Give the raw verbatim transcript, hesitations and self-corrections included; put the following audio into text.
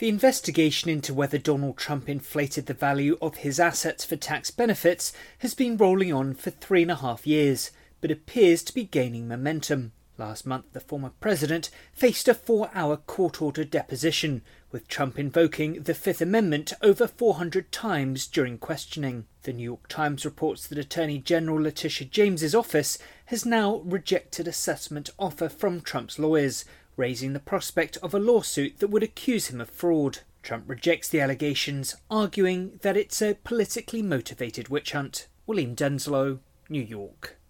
The investigation into whether Donald Trump inflated the value of his assets for tax benefits has been rolling on for three and a half years, but appears to be gaining momentum. Last month, the former president faced a four-hour court-ordered deposition, with Trump invoking the Fifth Amendment over four hundred times during questioning. The New York Times reports that Attorney General Letitia James's office has now rejected a settlement offer from Trump's lawyers, raising the prospect of a lawsuit that would accuse him of fraud. Trump rejects the allegations, arguing that it's a politically motivated witch hunt. William Denslow, New York.